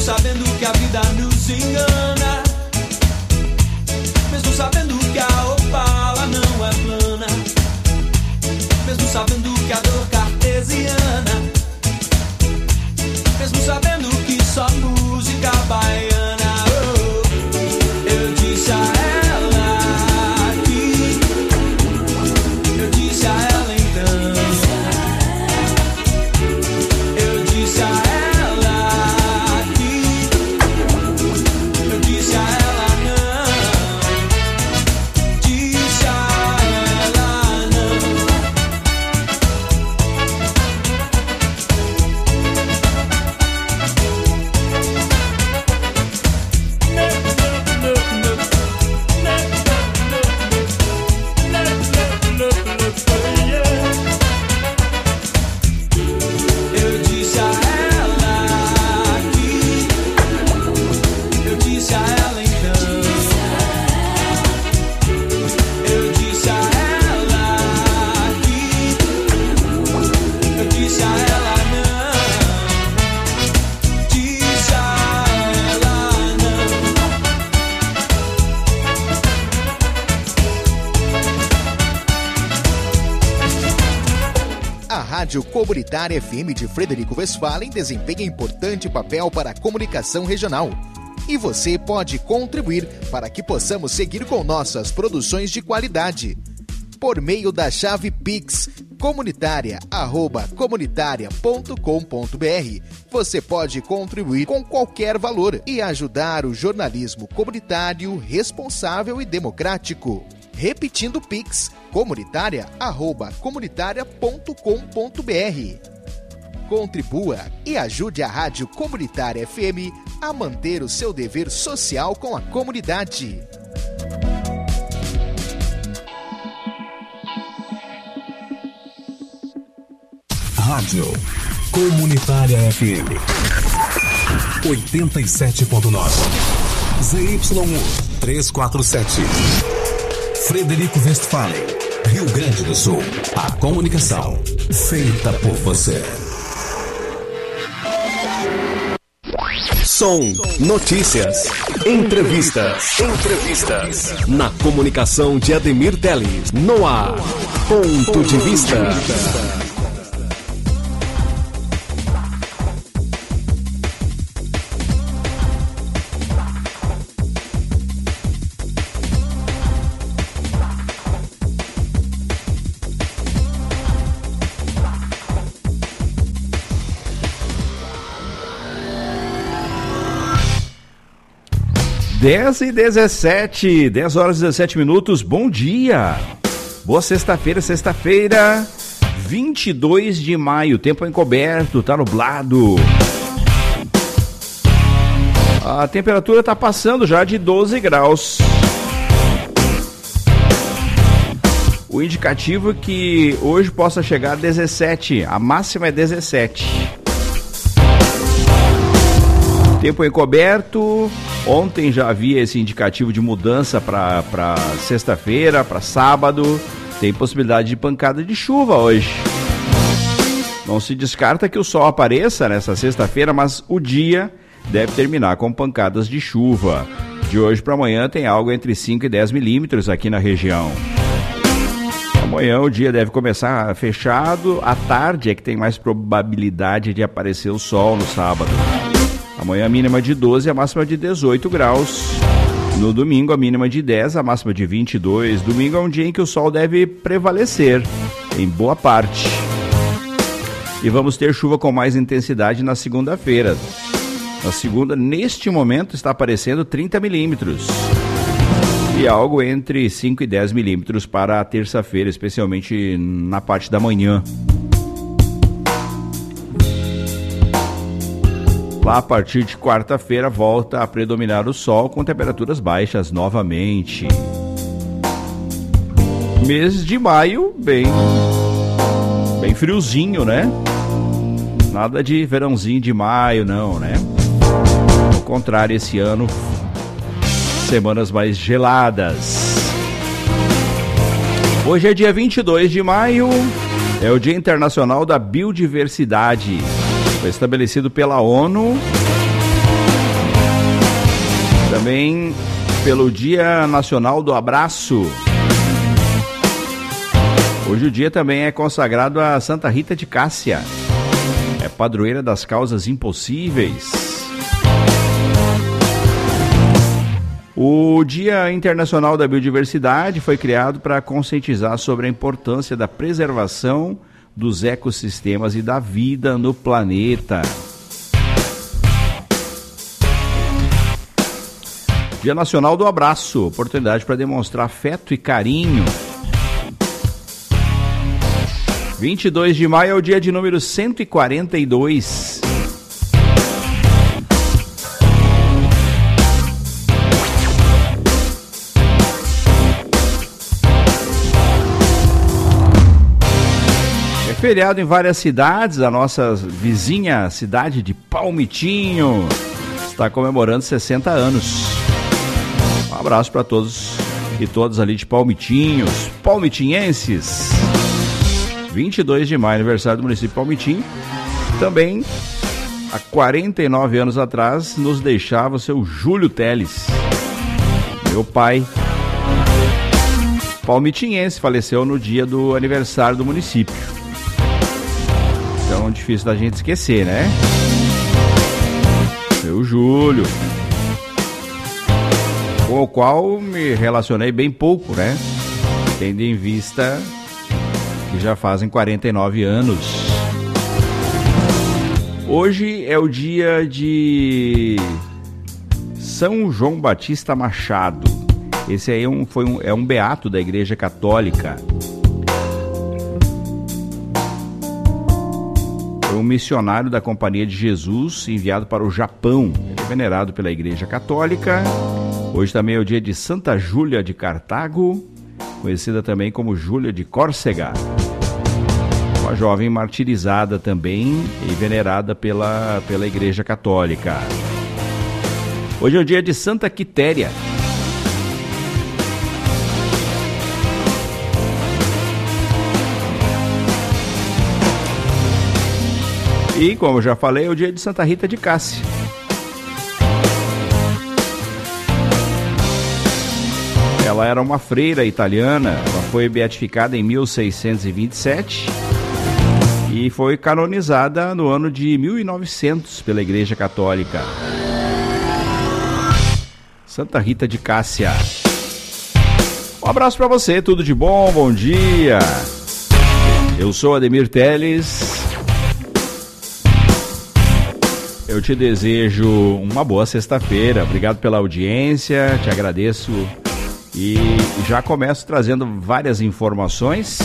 sabendo que a vida nos engana, mesmo sabendo que a opala não é plana, mesmo sabendo que a dor cartesiana, mesmo sabendo que só música baiana. Oh, eu disse a ela que, eu disse a ela então, eu disse a ela que, eu disse a ela não, disse a ela não. Eu disse a ela que, eu disse a ela então, eu disse a ela que, eu disse a ela não, disse a ela não. A Rádio Comunitária FM de Frederico Westphalen desempenha importante papel para a comunicação regional. E você pode contribuir para que possamos seguir com nossas produções de qualidade. Por meio da chave Pix comunitaria@comunitaria.com.br, você pode contribuir com qualquer valor e ajudar o jornalismo comunitário responsável e democrático. Repetindo Pix comunitaria@comunitaria.com.br. Contribua e ajude a Rádio Comunitária FM a manter o seu dever social com a comunidade. Rádio Comunitária FM 87.9 ZYU 347 Frederico Westphalen, Rio Grande do Sul. A comunicação feita por você. Som, notícias, entrevistas. Na comunicação de Ademir Teles. No ar, Ponto de Vista. 10h17, 10 horas e 17 minutos, bom dia! Boa sexta-feira, 22 de maio, tempo encoberto, tá nublado. A temperatura tá passando já de 12 graus. O indicativo é que hoje possa chegar a 17, a máxima é 17. Tempo encoberto. Ontem já havia esse indicativo de mudança para sexta-feira, para sábado. Tem possibilidade de pancada de chuva hoje. Não se descarta que o sol apareça nessa sexta-feira, mas o dia deve terminar com pancadas de chuva. De hoje para amanhã tem algo entre 5 e 10 milímetros aqui na região. Amanhã o dia deve começar fechado. À tarde é que tem mais probabilidade de aparecer o sol no sábado. Amanhã a mínima de 12 e a máxima de 18 graus. No domingo a mínima de 10, a máxima de 22. Domingo é um dia em que o sol deve prevalecer, em boa parte. E vamos ter chuva com mais intensidade na segunda-feira. Na segunda, neste momento, está aparecendo 30 milímetros. E algo entre 5 e 10 milímetros para a terça-feira, especialmente na parte da manhã. Lá a partir de quarta-feira volta a predominar o sol com temperaturas baixas novamente. Mês de maio bem friozinho, né? Nada de verãozinho de maio não, né? Ao contrário, esse ano semanas mais geladas. Hoje é dia 22 de maio, é o Dia Internacional da Biodiversidade. Foi estabelecido pela ONU Também pelo Dia Nacional do Abraço. Hoje o dia também é consagrado a Santa Rita de Cássia. É padroeira das causas impossíveis. O Dia Internacional da Biodiversidade foi criado para conscientizar sobre a importância da preservação dos ecossistemas e da vida no planeta. Dia Nacional do Abraço, oportunidade para demonstrar afeto e carinho. 22 de maio é o dia de número 142. Feriado em várias cidades. A nossa vizinha cidade de Palmitinho está comemorando 60 anos. Um abraço para todos e todas ali de Palmitinho, palmitinhenses. 22 de maio, aniversário do município de Palmitim. Também, há 49 anos atrás, nos deixava o seu Júlio Teles, meu pai. Palmitinhense, faleceu no dia do aniversário do município. Então, difícil da gente esquecer, né? Seu Júlio, com o qual me relacionei bem pouco, né? Tendo em vista que já fazem 49 anos. Hoje é o dia de São João Batista Machado. Esse aí é um beato da Igreja Católica. Foi um missionário da Companhia de Jesus enviado para o Japão. Ele é venerado pela Igreja Católica. Hoje também é o dia de Santa Júlia de Cartago, conhecida também como Júlia de Córcega. Uma jovem martirizada também e venerada pela Igreja Católica. Hoje é o dia de Santa Quitéria. E, como eu já falei, é o dia de Santa Rita de Cássia. Ela era uma freira italiana, ela foi beatificada em 1627 e foi canonizada no ano de 1900 pela Igreja Católica. Santa Rita de Cássia. Um abraço para você, tudo de bom, bom dia. Eu sou Ademir Teles. Eu te desejo uma boa sexta-feira. Obrigado pela audiência, te agradeço e já começo trazendo várias informações,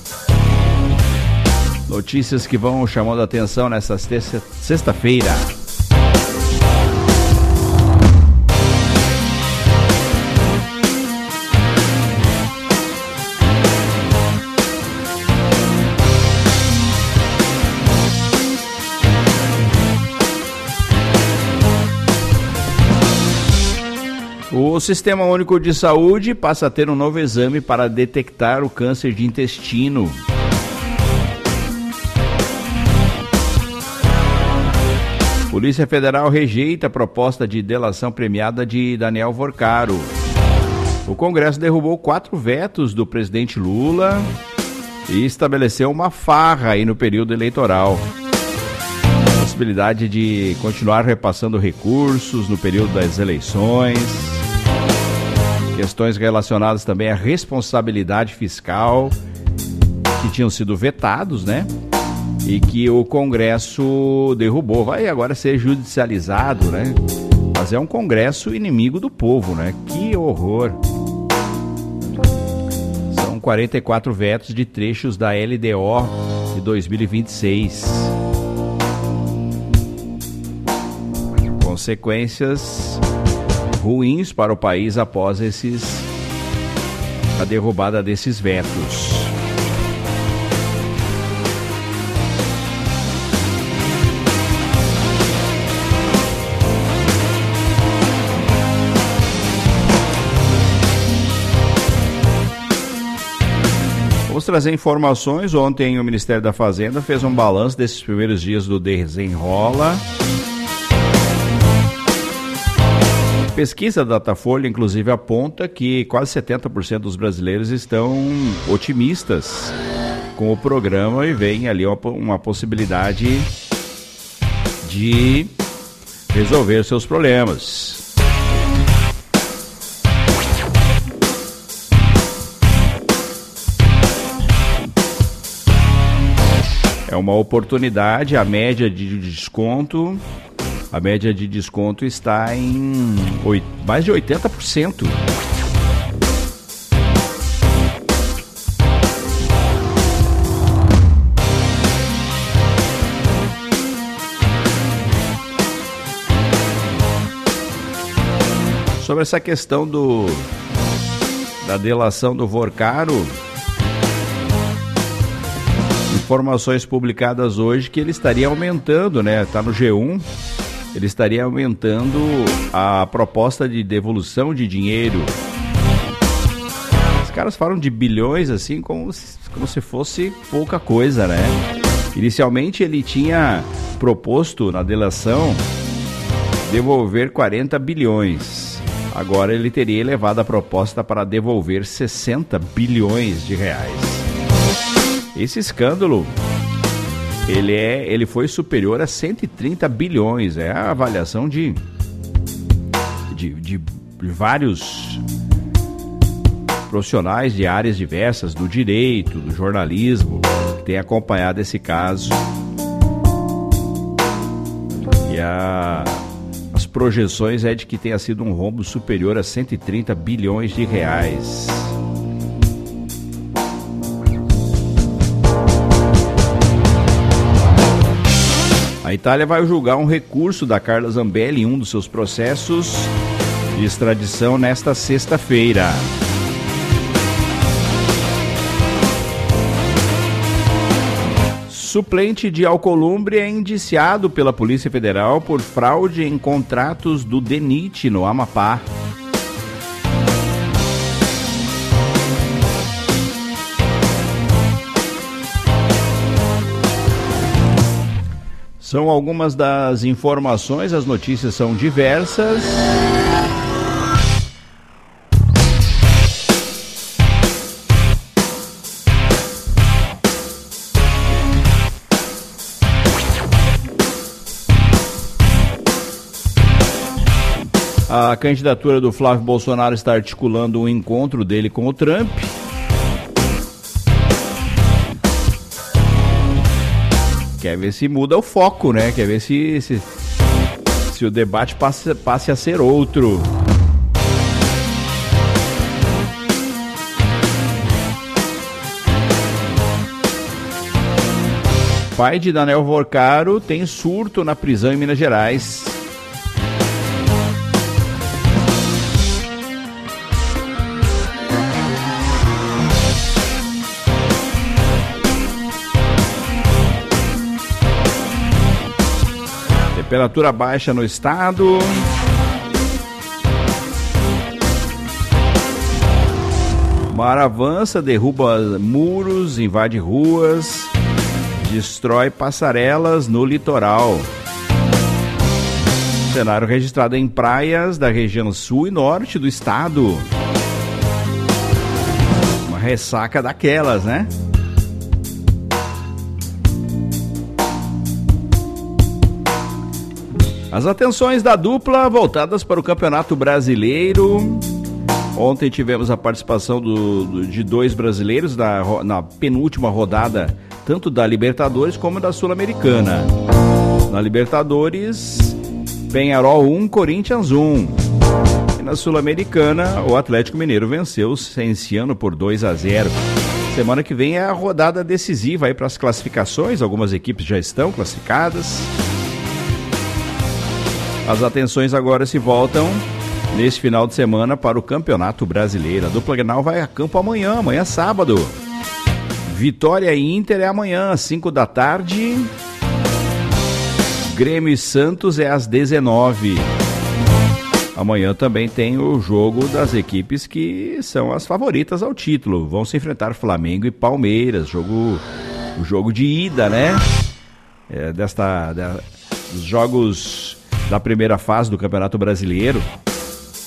notícias que vão chamando a atenção nessa sexta-feira. O Sistema Único de Saúde passa a ter um novo exame para detectar o câncer de intestino. Polícia Federal rejeita a proposta de delação premiada de Daniel Vorcaro. O Congresso derrubou 4 vetos do presidente Lula e estabeleceu uma farra aí no período eleitoral. Possibilidade de continuar repassando recursos no período das eleições. Questões relacionadas também à responsabilidade fiscal, que tinham sido vetados, né? E que o Congresso derrubou. Vai agora ser judicializado, né? Mas é um Congresso inimigo do povo, né? Que horror! São 44 vetos de trechos da LDO de 2026. Consequências ruins para o país após a derrubada desses vetos. Vamos trazer informações. Ontem o Ministério da Fazenda fez um balanço desses primeiros dias do Desenrola. pesquisa da Datafolha, inclusive, aponta que quase 70% dos brasileiros estão otimistas com o programa e veem ali uma possibilidade de resolver seus problemas. É uma oportunidade, a média de desconto está em mais de 80%. Sobre essa questão da delação do Vorcaro, informações publicadas hoje que ele estaria aumentando, né? Tá no G1, ele estaria aumentando a proposta de devolução de dinheiro. Os caras falam de bilhões assim como se fosse pouca coisa, né? Inicialmente ele tinha proposto na delação devolver 40 bilhões. Agora ele teria elevado a proposta para devolver 60 bilhões de reais. Esse escândalo, ele foi superior a 130 bilhões. É a avaliação de vários profissionais de áreas diversas, do direito, do jornalismo, que têm acompanhado esse caso. E as projeções é de que tenha sido um rombo superior a 130 bilhões de reais. A Itália vai julgar um recurso da Carla Zambelli em um dos seus processos de extradição nesta sexta-feira. Suplente de Alcolumbre é indiciado pela Polícia Federal por fraude em contratos do DENIT no Amapá. São algumas das informações, as notícias são diversas. A candidatura do Flávio Bolsonaro está articulando um encontro dele com o Trump. Quer ver se muda o foco, né? Quer ver se o debate passe a ser outro. Pai de Daniel Vorcaro tem surto na prisão em Minas Gerais. Temperatura baixa no estado. Mar avança, derruba muros, invade ruas, destrói passarelas no litoral. Cenário registrado em praias da região sul e norte do estado. Uma ressaca daquelas, né? As atenções da dupla voltadas para o Campeonato Brasileiro. Ontem tivemos a participação de dois brasileiros na penúltima rodada, tanto da Libertadores como da Sul-Americana. Na Libertadores, Peñarol 1, Corinthians 1. E na Sul-Americana, o Atlético Mineiro venceu o Cienciano por 2-0. Semana que vem é a rodada decisiva aí para as classificações. Algumas equipes já estão classificadas. As atenções agora se voltam neste final de semana para o Campeonato Brasileiro. A dupla Grenal vai a campo amanhã sábado. Vitória e Inter é amanhã, às 5 da tarde. Grêmio e Santos é às 19. Amanhã também tem o jogo das equipes que são as favoritas ao título. Vão se enfrentar Flamengo e Palmeiras. O jogo de ida, né? Dos jogos da primeira fase do Campeonato Brasileiro.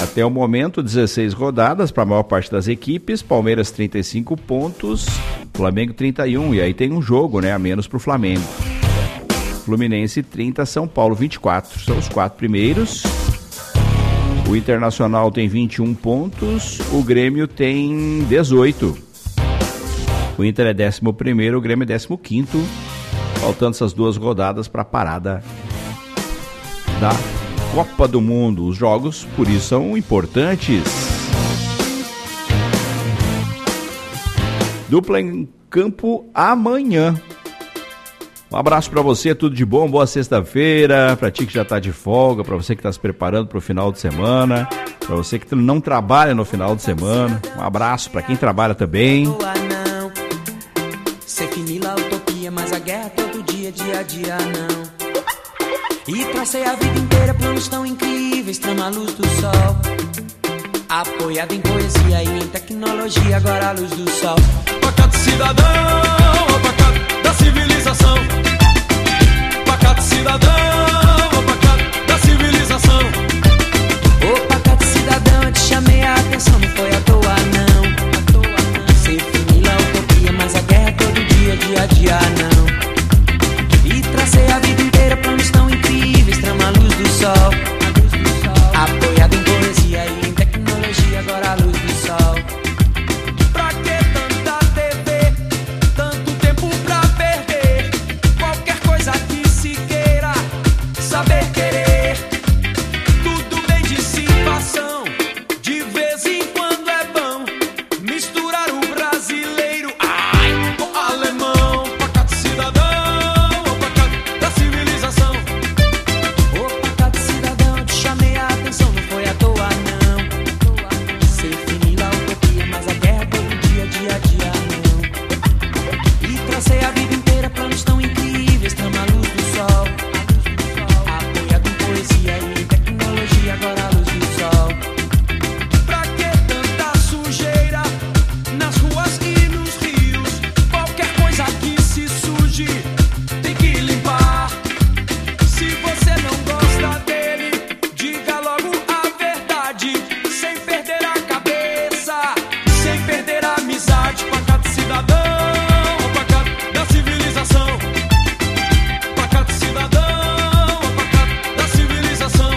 Até o momento, 16 rodadas para a maior parte das equipes. Palmeiras 35 pontos, Flamengo 31. E aí tem um jogo, né, a menos para o Flamengo. Fluminense 30, São Paulo 24. São os 4 primeiros. O Internacional tem 21 pontos, o Grêmio tem 18. O Inter é 11º, o Grêmio é 15º. Faltando essas 2 rodadas para a parada da Copa do Mundo. Os jogos, por isso, são importantes. Dupla em campo amanhã. Um abraço para você, tudo de bom, boa sexta-feira, para ti que já tá de folga, para você que tá se preparando para o final de semana, para você que não trabalha no final de semana, um abraço para quem trabalha também. Ser finila utopia, mas a guerra todo dia, dia a dia não. E tracei a vida inteira planos tão incríveis, trama a luz do sol. Apoiado em poesia e em tecnologia, agora a luz do sol. Pacato cidadão, pacato da civilização. Pacato cidadão, pacato da civilização. Ô pacato cidadão, eu te chamei a atenção, não foi à toa não. Ser finila utopia, mas a guerra todo dia, dia a dia não. E tracei a vida inteira planos tão incríveis, trama a luz do sol. Apoiado em poesia e em tecnologia, agora a luz do sol. Pra que tanta TV, tanto tempo pra perder? Qualquer coisa que se queira, saber querer. Tudo bem dissipação, de vez em quando é bom misturar o brasileiro, ai, com o alemão. Pacato cidadão, o pacato da civilização. Ô pacato cidadão, te chamei a atenção, não foi à toa não. Ser finila utopia, mas a guerra todo dia, dia a dia não. E tracei a vida inteira planos tão incríveis, trama a luz do sol. Apoiado em poesia e em tecnologia, agora a luz do sol. Pra que tanta sujeira nas ruas e nos rios? Qualquer coisa que se suje tem que limpar. Se você não gosta dele, diga logo a verdade, sem perder a cabeça, sem perder a amizade. Pacato cidadão, pacato da civilização. Pacato cidadão, pacato da civilização.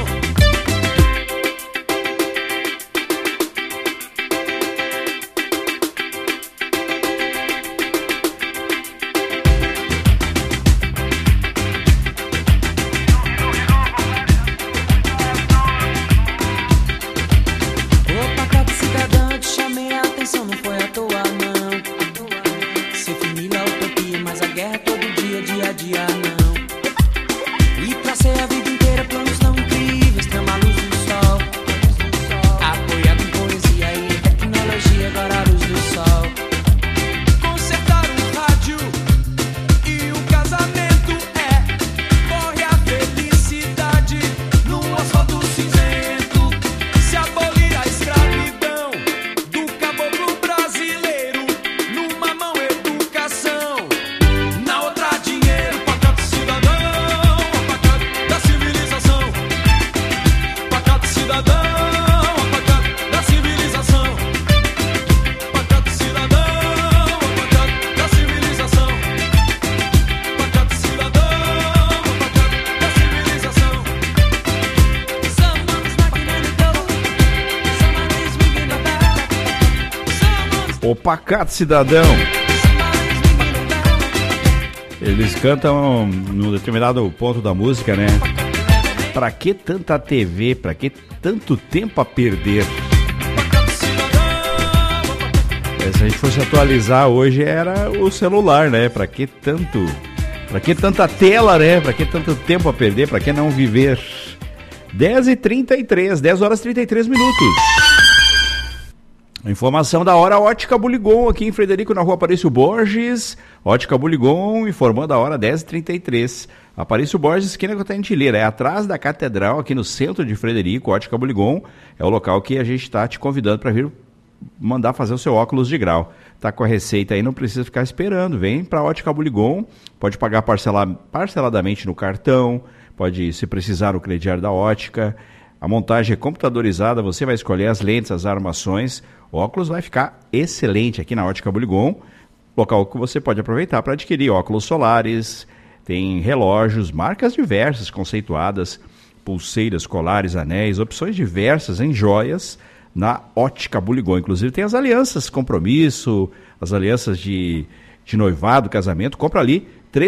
Ô pacato cidadão, eu te chamei a atenção, não foi à toa não. Ser finila utopia, mas a guerra todo dia, dia a dia não. E tracei a vida inteira planos tão incríveis, trama a luz do sol. Apoiado em poesia e em tecnologia, agora a luz do sol. Consertar um rádio e um casamento corre a felicidade no asfalto cinzento. Se abolir a escravidão do caboclo brasileiro, numa mão educação, na outra dinheiro. Pacato cidadão, pacato da civilização. Pacato cidadão, pacato da civilização. Pacato cidadão, pacato da civilização. Pacato cidadão, pacato da civilização. Someone's knocking on the door. Somebody's ringing the bell. Someone's O Pacato Cidadão. Eles cantam num determinado ponto da música, né? Pra que tanta TV? Pra que tanto tempo a perder? Se a gente fosse atualizar hoje, era o celular, né? Pra que tanto? Pra que tanta tela, né? Pra que tanto tempo a perder? Pra que não viver? 10h33, 10 horas e 33 minutos. Informação da hora, Ótica Buligon, aqui em Frederico, na rua Aparício Borges. Ótica Buligon, informando a hora, 10h33. Aparício Borges, esquina com a Tentilheira, é atrás da Catedral, aqui no centro de Frederico. Ótica Buligon é o local que a gente está te convidando para vir mandar fazer o seu óculos de grau. Tá com a receita aí, não precisa ficar esperando. Vem para Ótica Buligon, pode pagar parceladamente no cartão, pode, se precisar, o crediário da ótica. A montagem é computadorizada, você vai escolher as lentes, as armações. O óculos vai ficar excelente aqui na Ótica Buligon, local que você pode aproveitar para adquirir óculos solares, tem relógios, marcas diversas, conceituadas, pulseiras, colares, anéis, opções diversas em joias na Ótica Buligon. Inclusive tem as alianças compromisso, as alianças de noivado, casamento. Compra ali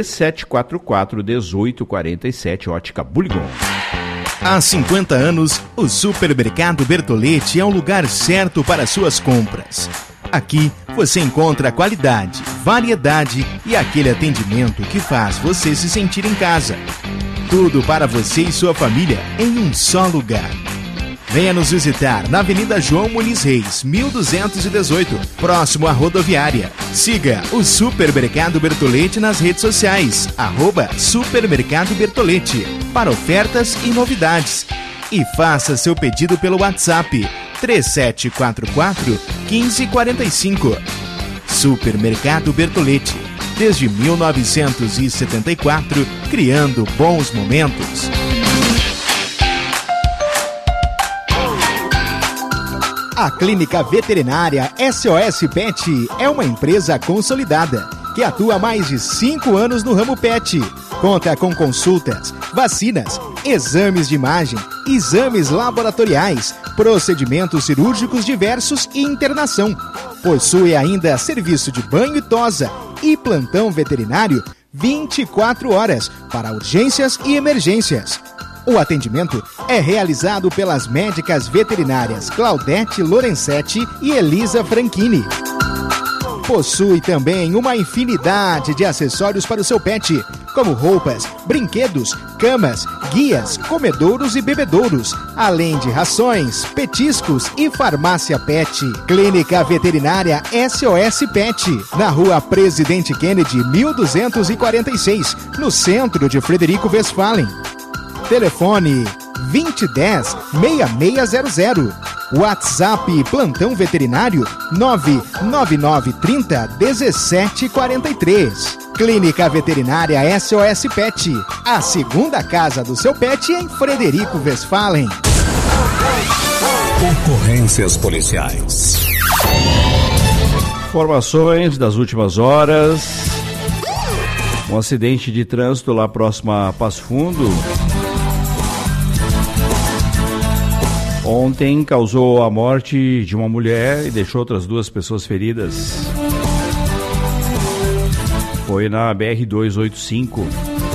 3744-1847, Ótica Buligon. Há 50 anos, o Supermercado Bertolletti é o lugar certo para suas compras. Aqui você encontra qualidade, variedade e aquele atendimento que faz você se sentir em casa. Tudo para você e sua família em um só lugar. Venha nos visitar na Avenida João Muniz Reis, 1218, próximo à rodoviária. Siga o Supermercado Bertolletti nas redes sociais, @Supermercado Bertolletti, para ofertas e novidades. E faça seu pedido pelo WhatsApp 3744-1545. Supermercado Bertolletti, desde 1974, criando bons momentos. A Clínica Veterinária SOS Pet é uma empresa consolidada que atua há mais de 5 anos no ramo pet. Conta com consultas, vacinas, exames de imagem, exames laboratoriais, procedimentos cirúrgicos diversos e internação. Possui ainda serviço de banho e tosa e plantão veterinário 24 horas para urgências e emergências. O atendimento é realizado pelas médicas veterinárias Claudete Lorenzetti e Elisa Franchini. Possui também uma infinidade de acessórios para o seu pet, como roupas, brinquedos, camas, guias, comedouros e bebedouros, além de rações, petiscos e farmácia pet. Clínica Veterinária SOS Pet, na Rua Presidente Kennedy, 1246, no centro de Frederico Westphalen. Telefone 2010-6600. WhatsApp Plantão Veterinário 99930-1743. Clínica Veterinária SOS Pet, a segunda casa do seu pet em Frederico Westphalen. Ocorrências policiais. Informações das últimas horas. Um acidente de trânsito lá próximo a Passo Fundo. Ontem causou a morte de uma mulher e deixou outras 2 pessoas feridas. Foi na BR-285.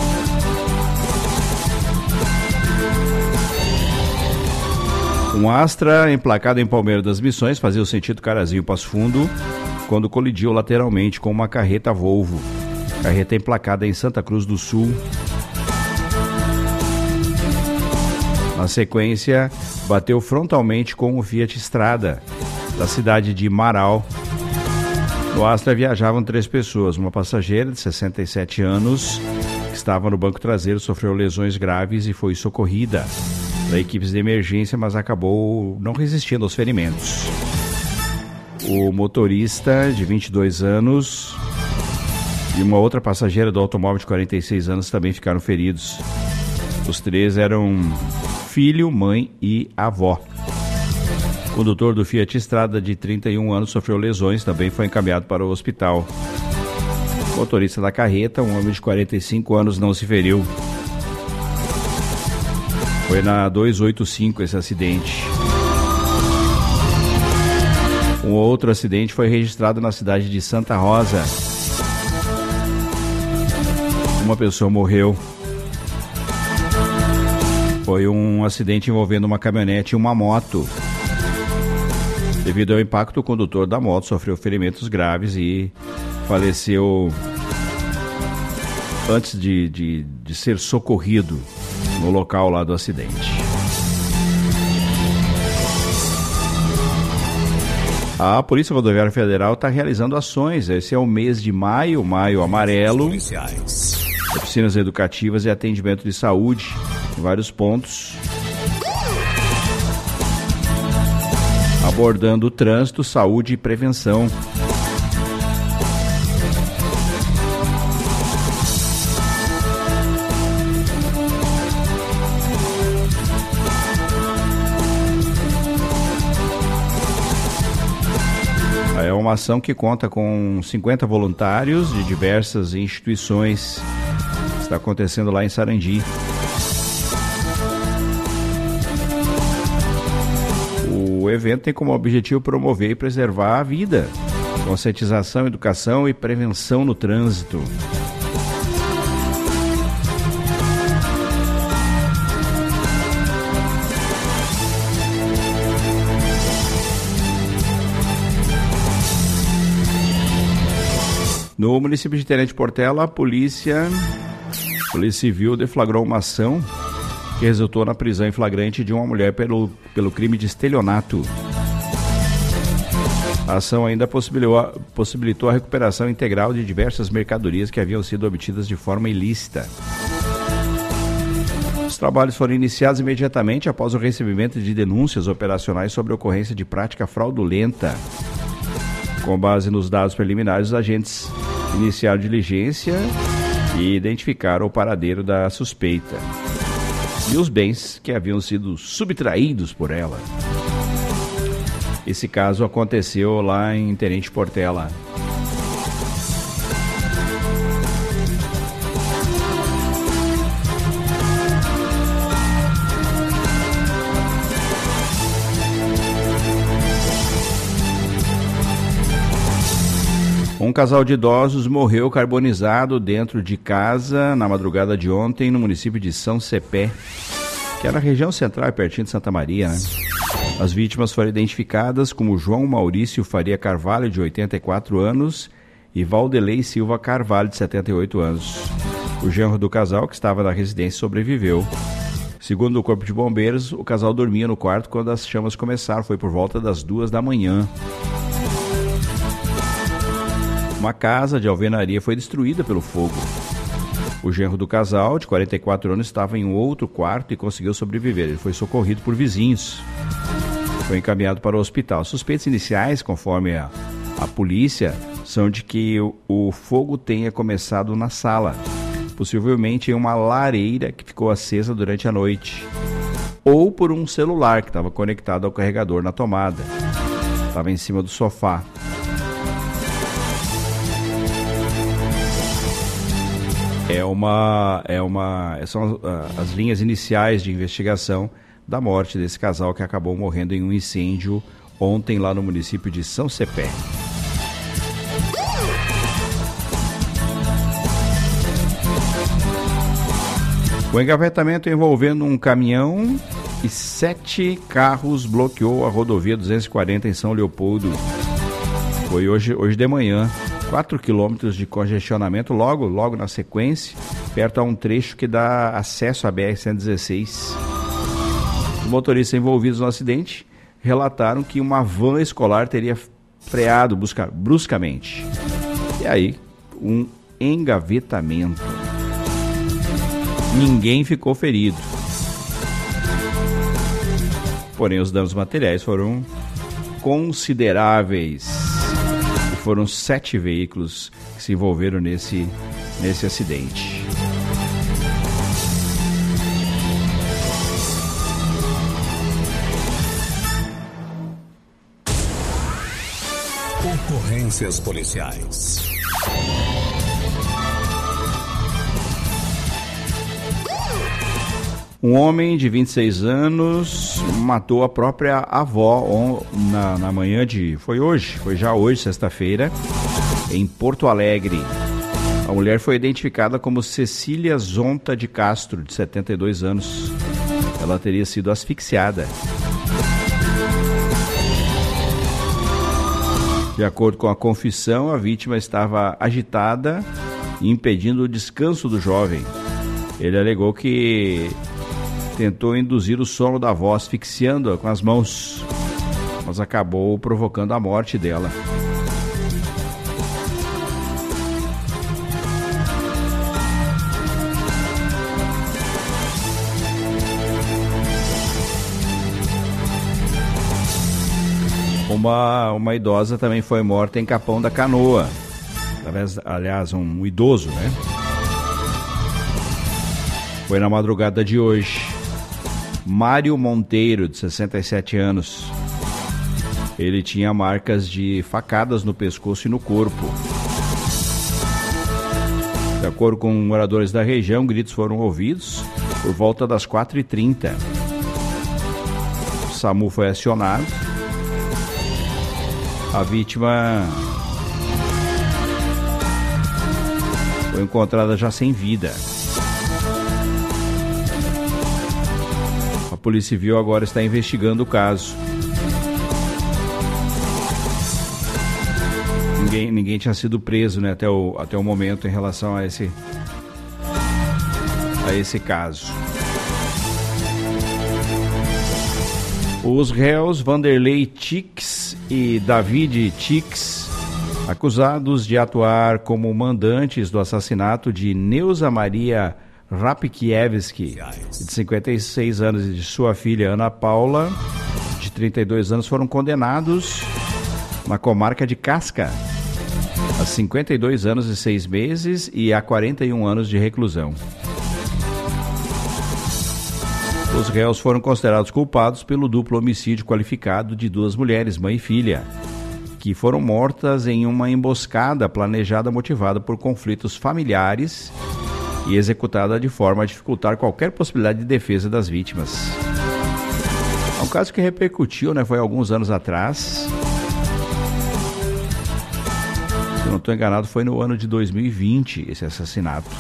Um Astra emplacado em Palmeira das Missões fazia o sentido Carazinho-Passo Fundo quando colidiu lateralmente com uma carreta Volvo. Carreta emplacada em Santa Cruz do Sul. Na sequência, bateu frontalmente com o Fiat Strada, da cidade de Marau. No Astra viajavam 3 pessoas. Uma passageira de 67 anos, que estava no banco traseiro, sofreu lesões graves e foi socorrida da equipes de emergência, mas acabou não resistindo aos ferimentos. O motorista, de 22 anos, e uma outra passageira do automóvel de 46 anos também ficaram feridos. Os 3 eram filho, mãe e avó. O condutor do Fiat Strada, de 31 anos, sofreu lesões, também foi encaminhado para o hospital. O motorista da carreta, um homem de 45 anos, não se feriu. Foi na 285 esse acidente. Um outro acidente foi registrado na cidade de Santa Rosa. Uma pessoa morreu. Foi um acidente envolvendo uma caminhonete e uma moto. Devido ao impacto, o condutor da moto sofreu ferimentos graves e faleceu antes de ser socorrido no local lá do acidente. A Polícia Rodoviária Federal está realizando ações. Esse é o mês de maio, Maio Amarelo. Oficinas educativas e atendimento de saúde em vários pontos, abordando trânsito, saúde e prevenção. uma ação que conta com 50 voluntários de diversas instituições. Está acontecendo lá em Sarandi. O evento tem como objetivo promover e preservar a vida, conscientização, educação e prevenção no trânsito. No município de Tenente Portela, a Polícia Civil deflagrou uma ação que resultou na prisão em flagrante de uma mulher pelo crime de estelionato. A ação ainda possibilitou a recuperação integral de diversas mercadorias que haviam sido obtidas de forma ilícita. Os trabalhos foram iniciados imediatamente após o recebimento de denúncias operacionais sobre a ocorrência de prática fraudulenta. Com base nos dados preliminares, os agentes iniciaram diligência e identificaram o paradeiro da suspeita e os bens que haviam sido subtraídos por ela. Esse caso aconteceu lá em Tenente Portela. Um casal de idosos morreu carbonizado dentro de casa na madrugada de ontem no município de São Cepé, que é na região central, pertinho de Santa Maria, né? As vítimas foram identificadas como João Maurício Faria Carvalho, de 84 anos, e Valdelei Silva Carvalho, de 78 anos. O genro do casal, que estava na residência, sobreviveu. Segundo o Corpo de Bombeiros, o casal dormia no quarto quando as chamas começaram. Foi por volta das 2 da manhã. Uma casa de alvenaria foi destruída pelo fogo. O genro do casal, de 44 anos, estava em um outro quarto e conseguiu sobreviver. Ele foi socorrido por vizinhos. Foi encaminhado para o hospital. Suspeitas iniciais, conforme a polícia, são de que o fogo tenha começado na sala, possivelmente em uma lareira que ficou acesa durante a noite, ou por um celular que estava conectado ao carregador na tomada. Estava em cima do sofá. São as linhas iniciais de investigação da morte desse casal que acabou morrendo em um incêndio ontem lá no município de São Cepé. O engavetamento envolvendo um caminhão e 7 carros bloqueou a rodovia 240 em São Leopoldo. Foi hoje de manhã. 4 quilômetros de congestionamento logo na sequência, perto a um trecho que dá acesso à BR-116. Os motoristas envolvidos no acidente relataram que uma van escolar teria freado bruscamente. E aí, um engavetamento. Ninguém ficou ferido. Porém, os danos materiais foram consideráveis. Foram 7 veículos que se envolveram nesse acidente. Ocorrências policiais. Um homem de 26 anos matou a própria avó na manhã foi já hoje, sexta-feira, em Porto Alegre. A mulher foi identificada como Cecília Zonta de Castro, de 72 anos. Ela teria sido asfixiada. De acordo com a confissão, a vítima estava agitada, impedindo o descanso do jovem. Ele alegou que tentou induzir o sono da avó, asfixiando-a com as mãos, mas acabou provocando a morte dela. Uma idosa também foi morta em Capão da Canoa. Aliás, um idoso, né? Foi na madrugada de hoje. Mário Monteiro, de 67 anos. Ele tinha marcas de facadas no pescoço e no corpo. De acordo com moradores da região, gritos foram ouvidos por volta das 4h30. O SAMU foi acionado. A vítima foi encontrada já sem vida. A Polícia Civil agora está investigando o caso. Ninguém tinha sido preso, né, até o momento em relação a esse caso. Os réus Vanderlei Tix e David Tix, acusados de atuar como mandantes do assassinato de Neuza Maria Rapkiewicz, de 56 anos, e de sua filha Ana Paula, de 32 anos, foram condenados na comarca de Casca a 52 anos e 6 meses e a 41 anos de reclusão. Os réus foram considerados culpados pelo duplo homicídio qualificado de duas mulheres, mãe e filha, que foram mortas em uma emboscada planejada motivada por conflitos familiares e executada de forma a dificultar qualquer possibilidade de defesa das vítimas. É um caso que repercutiu, né? Foi alguns anos atrás. Se eu não estou enganado, foi no ano de 2020 esse assassinato.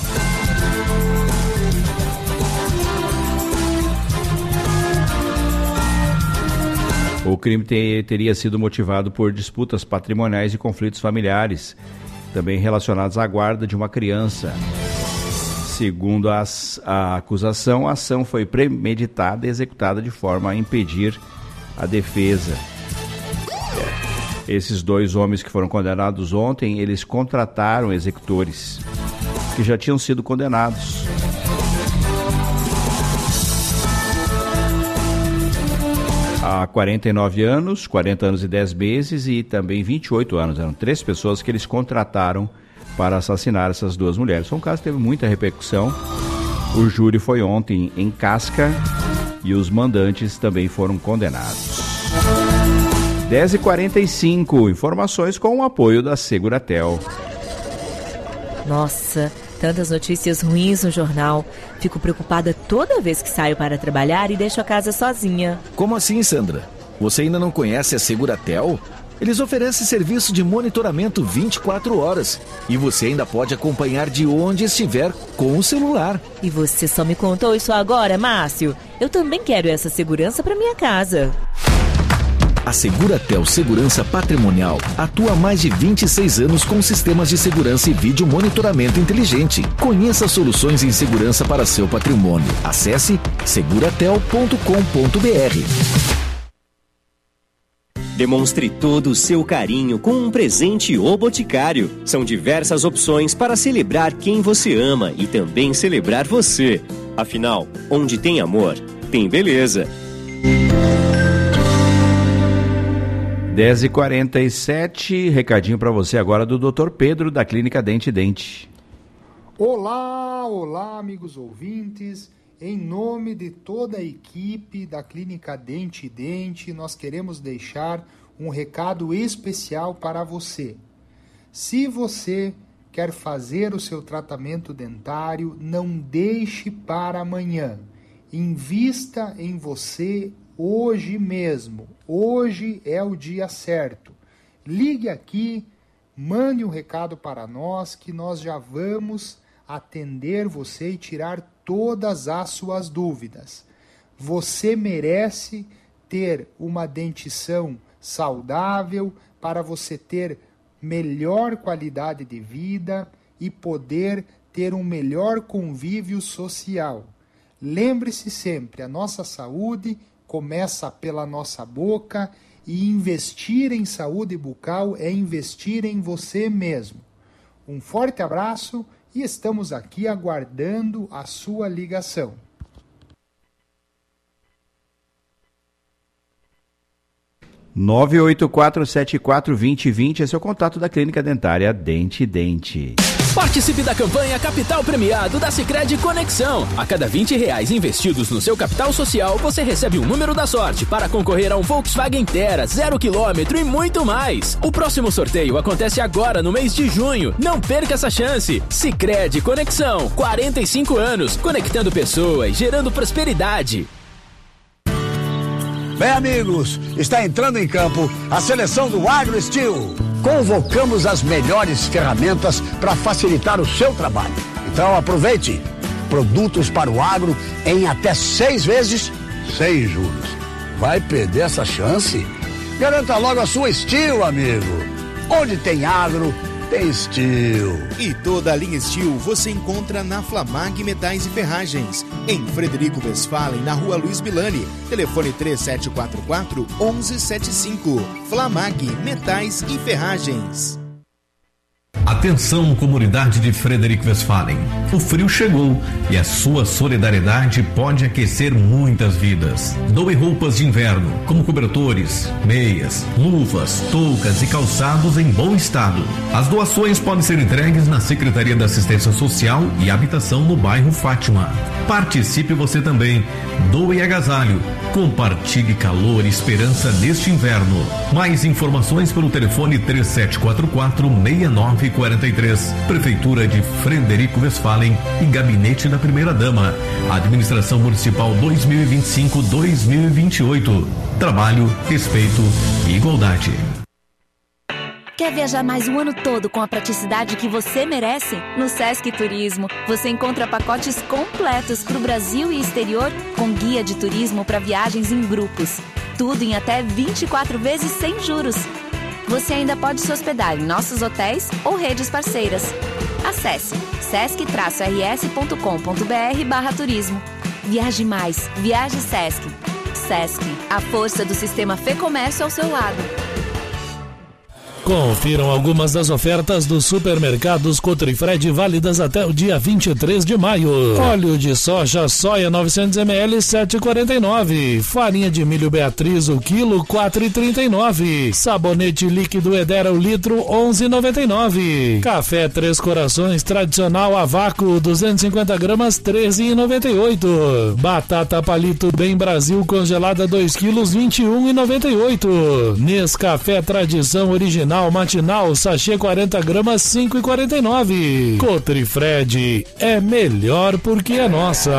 O crime teria sido motivado por disputas patrimoniais e conflitos familiares, também relacionados à guarda de uma criança. Segundo a acusação, a ação foi premeditada e executada de forma a impedir a defesa. Esses dois homens que foram condenados ontem, eles contrataram executores que já tinham sido condenados. Há 49 anos, 40 anos e 10 meses e também 28 anos. Eram 3 pessoas que eles contrataram para assassinar essas duas mulheres. Foi um caso que teve muita repercussão. O júri foi ontem em Casca e os mandantes também foram condenados. 10h45, informações com o apoio da Seguratel. Nossa, tantas notícias ruins no jornal. Fico preocupada toda vez que saio para trabalhar e deixo a casa sozinha. Como assim, Sandra? Você ainda não conhece a Seguratel? Eles oferecem serviço de monitoramento 24 horas e você ainda pode acompanhar de onde estiver com o celular. E você só me contou isso agora, Márcio? Eu também quero essa segurança para minha casa. A Seguratel Segurança Patrimonial atua há mais de 26 anos com sistemas de segurança e vídeo monitoramento inteligente. Conheça soluções em segurança para seu patrimônio. Acesse seguratel.com.br. Demonstre todo o seu carinho com um presente O Boticário. São diversas opções para celebrar quem você ama e também celebrar você. Afinal, onde tem amor, tem beleza. 10h47, recadinho para você agora do Dr. Pedro, da Clínica Dente Dente. Olá, amigos ouvintes. Em nome de toda a equipe da Clínica Dente Dente, nós queremos deixar um recado especial para você. Se você quer fazer o seu tratamento dentário, não deixe para amanhã. Invista em você hoje mesmo. Hoje é o dia certo. Ligue aqui, mande um recado para nós que nós já vamos atender você e tirar todas as suas dúvidas. Você merece ter uma dentição saudável para você ter melhor qualidade de vida e poder ter um melhor convívio social. Lembre-se sempre, a nossa saúde começa pela nossa boca e investir em saúde bucal é investir em você mesmo. Um forte abraço e estamos aqui aguardando a sua ligação. (984742020) 984742020, esse é o contato da Clínica Dentária Dente Dente. Participe da campanha Capital Premiado da Sicredi Conexão. A cada R$20 investidos no seu capital social, você recebe um número da sorte para concorrer a um Volkswagen Terra 0 km e muito mais. O próximo sorteio acontece agora no mês de junho. Não perca essa chance. Sicredi Conexão, 45 anos, conectando pessoas, gerando prosperidade. Bem, amigos, está entrando em campo a seleção do AgroSteel. Convocamos as melhores ferramentas para facilitar o seu trabalho. Então aproveite. Produtos para o agro em até 6 vezes sem juros. Vai perder essa chance? Garanta logo a sua Steel, amigo. Onde tem agro, tem Steel. E toda a linha Steel você encontra na Flamag Metais e Ferragens, em Frederico Westphalen, na Rua Luiz Milani. Telefone 3744-1175. Flamag Metais e Ferragens. Atenção, comunidade de Frederico Westphalen. O frio chegou e a sua solidariedade pode aquecer muitas vidas. Doe roupas de inverno, como cobertores, meias, luvas, toucas e calçados em bom estado. As doações podem ser entregues na Secretaria da Assistência Social e Habitação no bairro Fátima. Participe você também. Doe agasalho. Compartilhe calor e esperança neste inverno. Mais informações pelo telefone 3744-6943. Prefeitura de Frederico Westphalen e Gabinete da Primeira-Dama. Administração Municipal 2025-2028. Trabalho, respeito e igualdade. Quer viajar mais o ano todo com a praticidade que você merece? No Sesc Turismo, você encontra pacotes completos para o Brasil e exterior, com guia de turismo para viagens em grupos. Tudo em até 24 vezes sem juros. Você ainda pode se hospedar em nossos hotéis ou redes parceiras. Acesse sesc-rs.com.br/turismo. Viaje mais, viaje Sesc. Sesc, a força do sistema Fê Comércio ao seu lado. Confiram algumas das ofertas dos supermercados Cotrifred válidas até o dia 23 de maio. Óleo de soja soia 900 ml 7,49. Farinha de milho Beatriz o quilo 4,39. Sabonete líquido Edera o litro 11,99. Café Três Corações tradicional a vácuo 250 gramas 13,98. Batata palito Bem Brasil congelada 2 quilos 21,98. Nescafé tradição original matinal, sachê 40 gramas, 5,49. Cotrifred é melhor porque é nossa.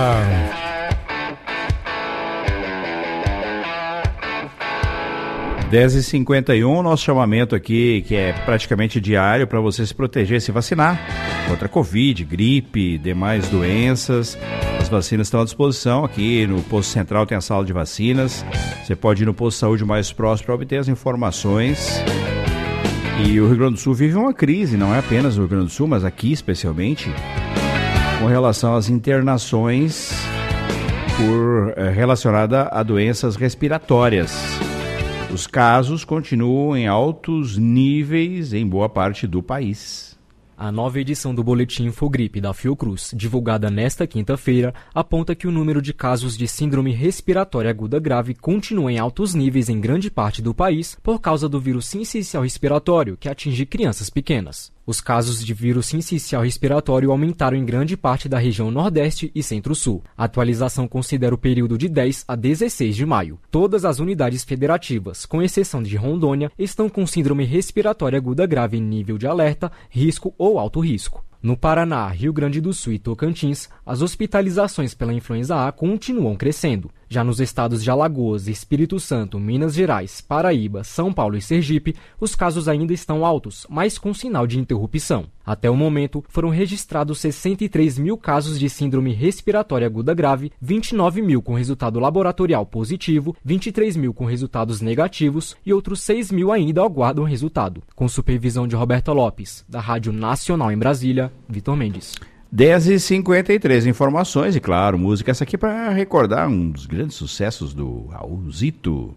(10h51), nosso chamamento aqui, que é praticamente diário, para você se proteger, se vacinar contra Covid, gripe, demais doenças. As vacinas estão à disposição. Aqui no Posto Central tem a sala de vacinas. Você pode ir no posto de saúde mais próximo para obter as informações. E o Rio Grande do Sul vive uma crise, não é apenas o Rio Grande do Sul, mas aqui especialmente, com relação às internações relacionadas a doenças respiratórias. Os casos continuam em altos níveis em boa parte do país. A nova edição do Boletim Infogripe da Fiocruz, divulgada nesta quinta-feira, aponta que o número de casos de síndrome respiratória aguda grave continua em altos níveis em grande parte do país por causa do vírus sincicial respiratório, que atinge crianças pequenas. Os casos de vírus sincicial respiratório aumentaram em grande parte da região Nordeste e Centro-Sul. A atualização considera o período de 10 a 16 de maio. Todas as unidades federativas, com exceção de Rondônia, estão com síndrome respiratória aguda grave em nível de alerta, risco ou alto risco. No Paraná, Rio Grande do Sul e Tocantins, as hospitalizações pela influenza A continuam crescendo. Já nos estados de Alagoas, Espírito Santo, Minas Gerais, Paraíba, São Paulo e Sergipe, os casos ainda estão altos, mas com sinal de interrupção. Até o momento, foram registrados 63 mil casos de síndrome respiratória aguda grave, 29 mil com resultado laboratorial positivo, 23 mil com resultados negativos e outros 6 mil ainda aguardam resultado. Com supervisão de Roberta Lopes, da Rádio Nacional em Brasília, Vitor Mendes. 10h53, informações e, claro, música. Essa aqui para recordar um dos grandes sucessos do Raulzito.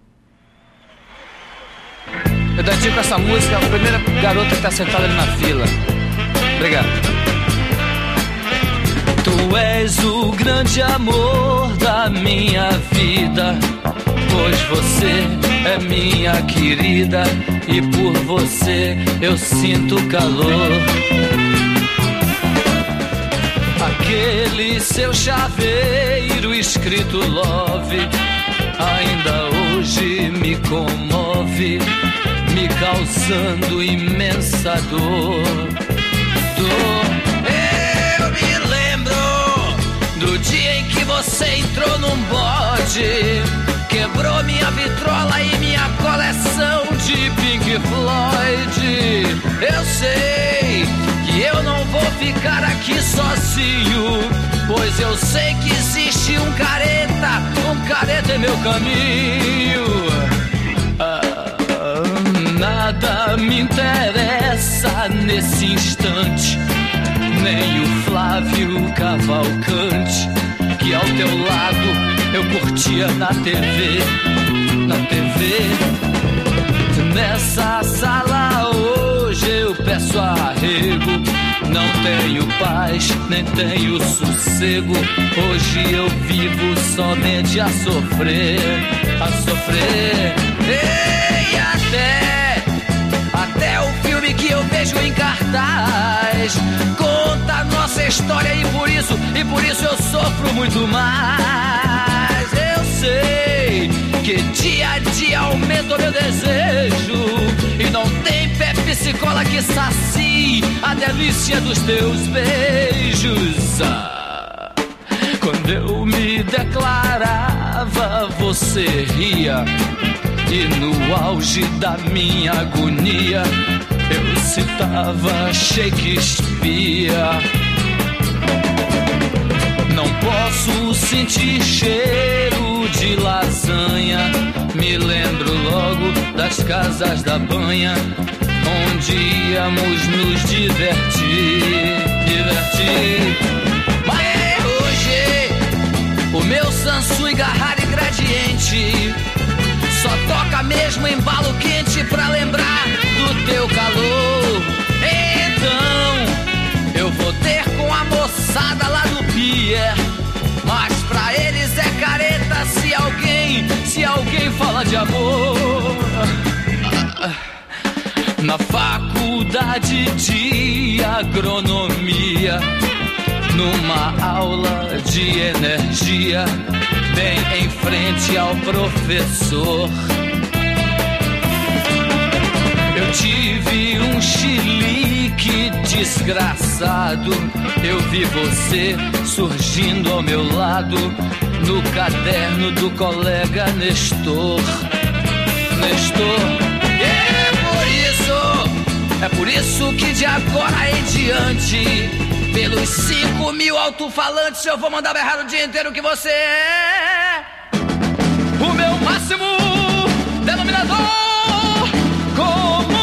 Eu dedico essa música à primeira garota que está sentada ali na fila. Obrigado. Tu és o grande amor da minha vida, pois você é minha querida e por você eu sinto calor. aquele seu chaveiro escrito love ainda hoje me comove, me causando imensa dor. Eu me lembro do dia em que você entrou num bode, quebrou minha vitrola e minha coleção de Pink Floyd. Eu sei que eu não vou ficar aqui sozinho, pois eu sei que existe um careta em meu caminho. Nada me interessa nesse instante, nem o Flávio Cavalcante, que ao teu lado eu curtia na TV. Nessa sala hoje eu peço arrego, não tenho paz, nem tenho sossego. Hoje eu vivo somente a sofrer. Ei, até o filme que eu vejo em cartaz conta a nossa história e por isso eu sofro muito mais. Eu sei que dia a dia aumenta o meu desejo e não tem Pepsi-Cola que sacie a delícia dos teus beijos. Quando eu me declarava, você ria, e no auge da minha agonia eu citava Shakespeare. Não posso sentir cheiro de lasanha, me lembro logo das casas da banha, onde íamos nos divertir. Mas hoje o meu Samsung Garrari Gradiente só toca mesmo embalo quente pra lembrar do teu calor. Então eu vou ter com a moçada lá do pier, mas pra eles é careta se alguém fala de amor. Na faculdade de agronomia, numa aula de energia, bem em frente ao professor, eu tive um chilique desgraçado. Eu vi você surgindo ao meu lado no caderno do colega Nestor. É por isso que de agora em diante, pelos 5.000 alto-falantes, eu vou mandar berrar o dia inteiro que você é o meu máximo denominador comum.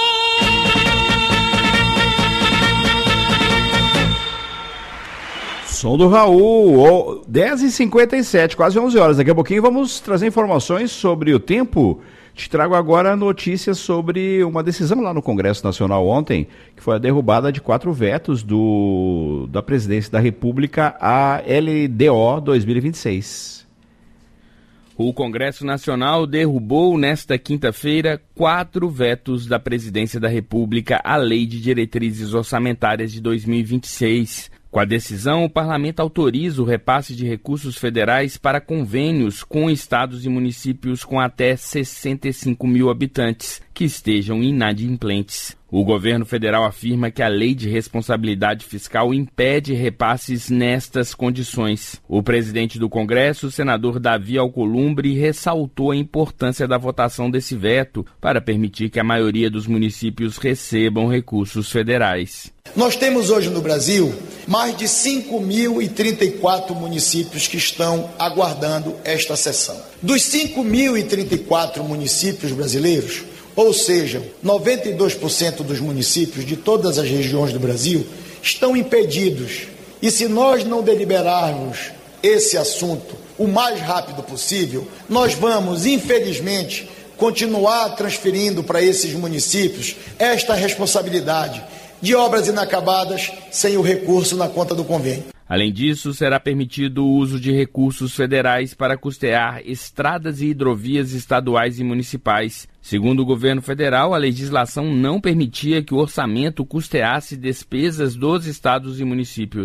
Som do Raul, 10h57, quase 11 horas. Daqui a pouquinho vamos trazer informações sobre o tempo. Te trago agora notícias sobre uma decisão lá no Congresso Nacional ontem, que foi a derrubada de 4 vetos da Presidência da República à LDO 2026. O Congresso Nacional derrubou nesta quinta-feira 4 vetos da Presidência da República à Lei de Diretrizes Orçamentárias de 2026. Com a decisão, o Parlamento autoriza o repasse de recursos federais para convênios com estados e municípios com até 65 mil habitantes que estejam inadimplentes. O governo federal afirma que a Lei de Responsabilidade Fiscal impede repasses nestas condições. O presidente do Congresso, o senador Davi Alcolumbre, ressaltou a importância da votação desse veto para permitir que a maioria dos municípios recebam recursos federais. Nós temos hoje no Brasil mais de 5.034 municípios que estão aguardando esta sessão. Dos 5.034 municípios brasileiros, ou seja, 92% dos municípios de todas as regiões do Brasil estão impedidos. E se nós não deliberarmos esse assunto o mais rápido possível, nós vamos, infelizmente, continuar transferindo para esses municípios esta responsabilidade de obras inacabadas sem o recurso na conta do convênio. Além disso, será permitido o uso de recursos federais para custear estradas e hidrovias estaduais e municipais. Segundo o governo federal, a legislação não permitia que o orçamento custeasse despesas dos estados e municípios.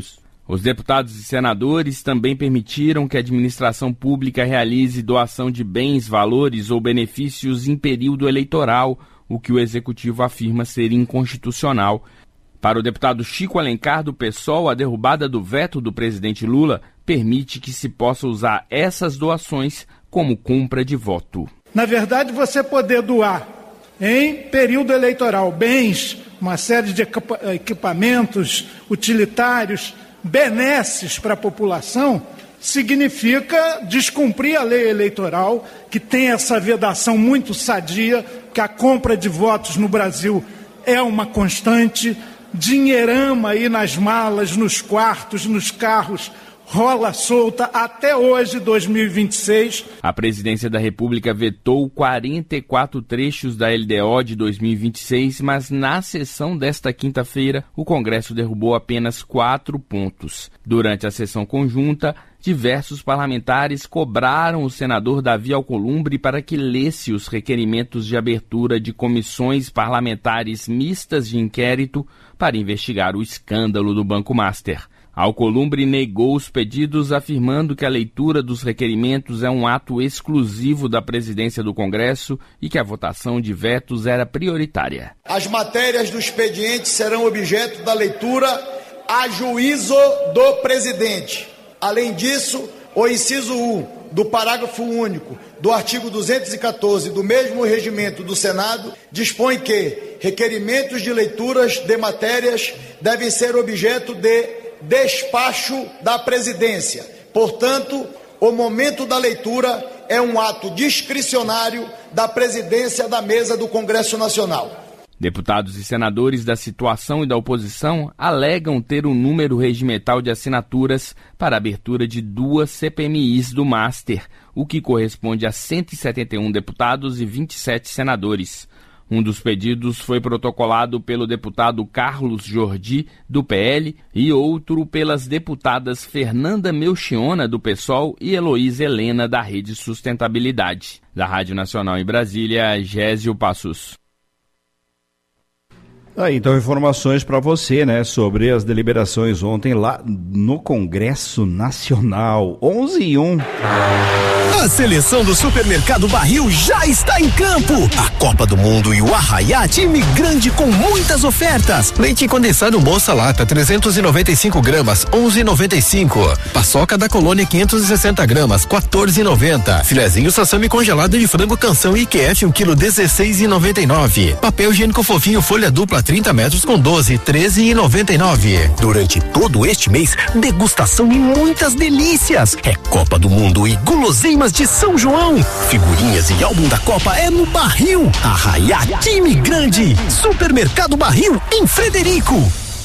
Os deputados e senadores também permitiram que a administração pública realize doação de bens, valores ou benefícios em período eleitoral, o que o executivo afirma ser inconstitucional. Para o deputado Chico Alencar, do PSOL, a derrubada do veto do presidente Lula permite que se possa usar essas doações como compra de voto. Na verdade, você poder doar em período eleitoral bens, uma série de equipamentos utilitários, benesses para a população, significa descumprir a lei eleitoral, que tem essa vedação muito sadia, que a compra de votos no Brasil é uma constante, dinheirama aí nas malas, nos quartos, nos carros, rola solta até hoje, 2026. A Presidência da República vetou 44 trechos da LDO de 2026, mas na sessão desta quinta-feira, o Congresso derrubou apenas 4 pontos. Durante a sessão conjunta, diversos parlamentares cobraram o senador Davi Alcolumbre para que lesse os requerimentos de abertura de comissões parlamentares mistas de inquérito para investigar o escândalo do Banco Master. Alcolumbre negou os pedidos, afirmando que a leitura dos requerimentos é um ato exclusivo da presidência do Congresso e que a votação de vetos era prioritária. As matérias do expediente serão objeto da leitura a juízo do presidente. Além disso, o inciso 1 do parágrafo único do artigo 214 do mesmo regimento do Senado dispõe que requerimentos de leituras de matérias devem ser objeto de despacho da presidência. Portanto, o momento da leitura é um ato discricionário da presidência da mesa do Congresso Nacional. Deputados e senadores da situação e da oposição alegam ter um número regimental de assinaturas para a abertura de 2 CPMIs do Master, o que corresponde a 171 deputados e 27 senadores. Um dos pedidos foi protocolado pelo deputado Carlos Jordi, do PL, e outro pelas deputadas Fernanda Melchiona, do PSOL, e Heloísa Helena, da Rede Sustentabilidade. Da Rádio Nacional em Brasília, Gésio Passos. Então, informações para você, né, sobre as deliberações ontem lá no Congresso Nacional. 11:01. A seleção do Supermercado Barril já está em campo. A Copa do Mundo e o Arraiá, time grande com muitas ofertas. Leite condensado Moça Lata, 395 gramas, 11,95. Paçoca da Colônia, 560 gramas, 14,90. Filezinho Sassami congelado de frango Canção IQF, 1 kg, 16,99. Papel higiênico fofinho folha dupla, 30 metros com 12, 13,99. Durante todo este mês, degustação e muitas delícias. É Copa do Mundo e guloseimas de São João. Figurinhas e álbum da Copa é no Barril. Arraiá, time grande. Supermercado Barril, em Frederico.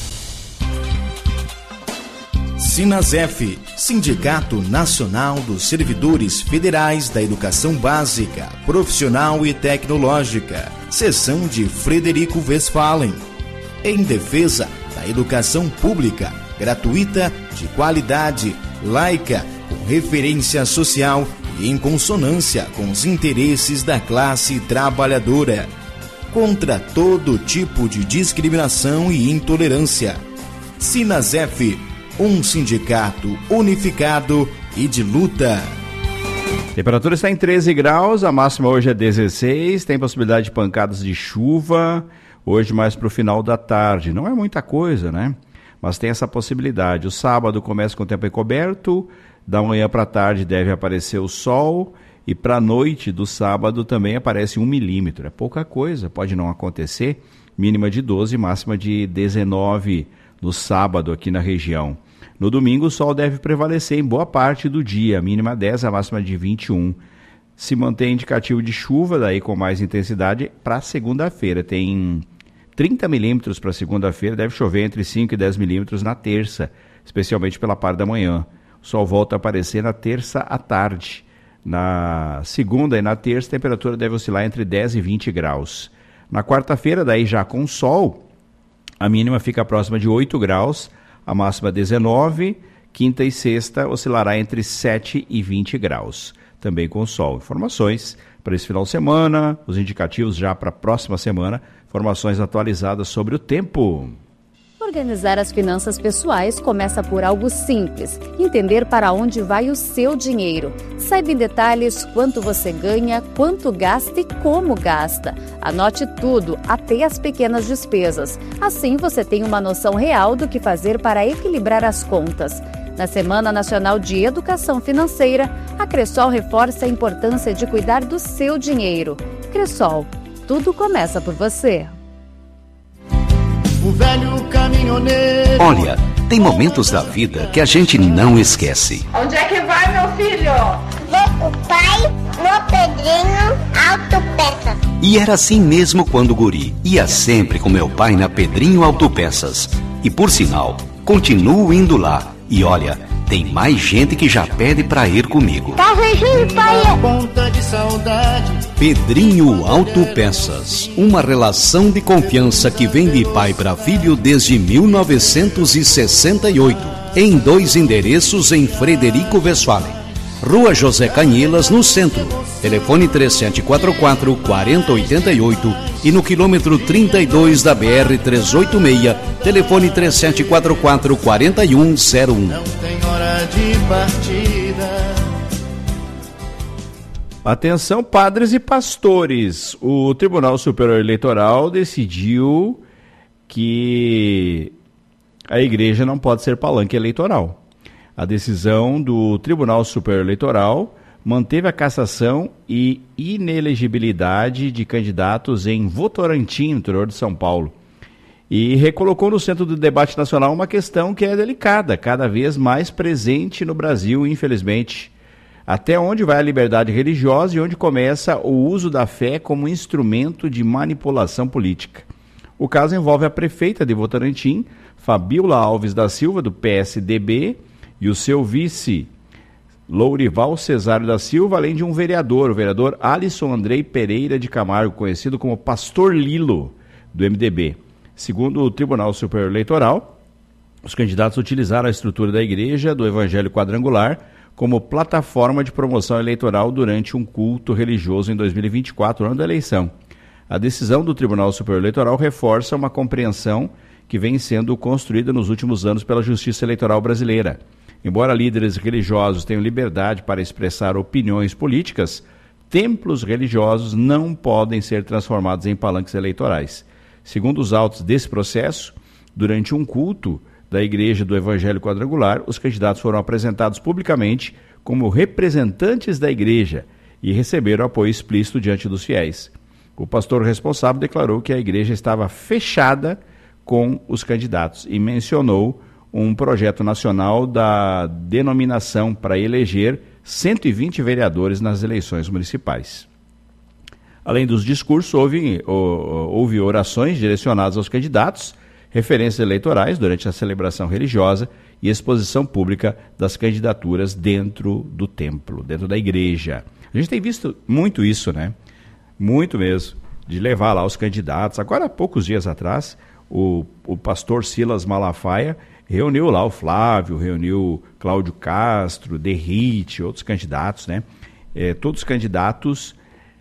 Sinasef, Sindicato Nacional dos Servidores Federais da Educação Básica, Profissional e Tecnológica, seção de Frederico Westphalen, em defesa da educação pública, gratuita, de qualidade, laica, com referência social e em consonância com os interesses da classe trabalhadora, contra todo tipo de discriminação e intolerância. Sinasef, um sindicato unificado e de luta. A temperatura está em 13 graus, a máxima hoje é 16, tem possibilidade de pancadas de chuva, hoje mais para o final da tarde. Não é muita coisa, né? Mas tem essa possibilidade. O sábado começa com o tempo encoberto, da manhã para a tarde deve aparecer o sol e para a noite do sábado também aparece 1 milímetro. É pouca coisa, pode não acontecer. Mínima de 12, máxima de 19 no sábado aqui na região. No domingo o sol deve prevalecer em boa parte do dia, mínima 10, a máxima de 21. Se mantém indicativo de chuva, daí com mais intensidade, para segunda-feira. Tem 30 milímetros para segunda-feira, deve chover entre 5 e 10 milímetros na terça, especialmente pela parte da manhã. O sol volta a aparecer na terça à tarde. Na segunda e na terça, a temperatura deve oscilar entre 10 e 20 graus. Na quarta-feira, daí já com sol, a mínima fica próxima de 8 graus, a máxima 19, quinta e sexta oscilará entre 7 e 20 graus, também com sol. Informações para esse final de semana, os indicativos já para a próxima semana, informações atualizadas sobre o tempo. Organizar as finanças pessoais começa por algo simples: entender para onde vai o seu dinheiro. Saiba em detalhes quanto você ganha, quanto gasta e como gasta. Anote tudo, até as pequenas despesas. Assim você tem uma noção real do que fazer para equilibrar as contas. Na Semana Nacional de Educação Financeira, a Cressol reforça a importância de cuidar do seu dinheiro. Cressol, tudo começa por você. O velho caminhoneiro. Olha, tem momentos da vida que a gente não esquece. Onde é que vai, meu filho? Vou com o pai no Pedrinho Autopeças. E era assim mesmo quando guri. Ia sempre com meu pai na Pedrinho Autopeças. E por sinal, continuo indo lá. E olha, tem mais gente que já pede pra ir comigo. Tá beijinho, pai. Ponta de saudade. Pedrinho Autopeças, uma relação de confiança que vem de pai para filho desde 1968, em 2 endereços em Frederico Westphalen, Rua José Canhelas, no centro, telefone 3744-4088 e no quilômetro 32 da BR-386, telefone 3744-4101. Não tem hora de partida. Atenção, padres e pastores. O Tribunal Superior Eleitoral decidiu que a igreja não pode ser palanque eleitoral. A decisão do Tribunal Superior Eleitoral manteve a cassação e inelegibilidade de candidatos em Votorantim, no interior de São Paulo. E recolocou no centro do debate nacional uma questão que é delicada, cada vez mais presente no Brasil, infelizmente. Até onde vai a liberdade religiosa e onde começa o uso da fé como instrumento de manipulação política. O caso envolve a prefeita de Votorantim, Fabiola Alves da Silva, do PSDB, e o seu vice, Lourival Cesário da Silva, além de um vereador, o vereador Alisson Andrei Pereira de Camargo, conhecido como Pastor Lilo, do MDB. Segundo o Tribunal Superior Eleitoral, os candidatos utilizaram a estrutura da igreja do Evangelho Quadrangular como plataforma de promoção eleitoral durante um culto religioso em 2024, ano da eleição. A decisão do Tribunal Superior Eleitoral reforça uma compreensão que vem sendo construída nos últimos anos pela Justiça Eleitoral brasileira. Embora líderes religiosos tenham liberdade para expressar opiniões políticas, templos religiosos não podem ser transformados em palanques eleitorais. Segundo os autos desse processo, durante um culto da Igreja do Evangelho Quadrangular, os candidatos foram apresentados publicamente como representantes da Igreja e receberam apoio explícito diante dos fiéis. O pastor responsável declarou que a Igreja estava fechada com os candidatos e mencionou um projeto nacional da denominação para eleger 120 vereadores nas eleições municipais. Além dos discursos, houve orações direcionadas aos candidatos, referências eleitorais durante a celebração religiosa e exposição pública das candidaturas dentro do templo, dentro da igreja. A gente tem visto muito isso, né? Muito mesmo, de levar lá os candidatos. Agora, há poucos dias atrás, o pastor Silas Malafaia reuniu lá o Flávio, reuniu Cláudio Castro, Derrite, outros candidatos, né? Todos candidatos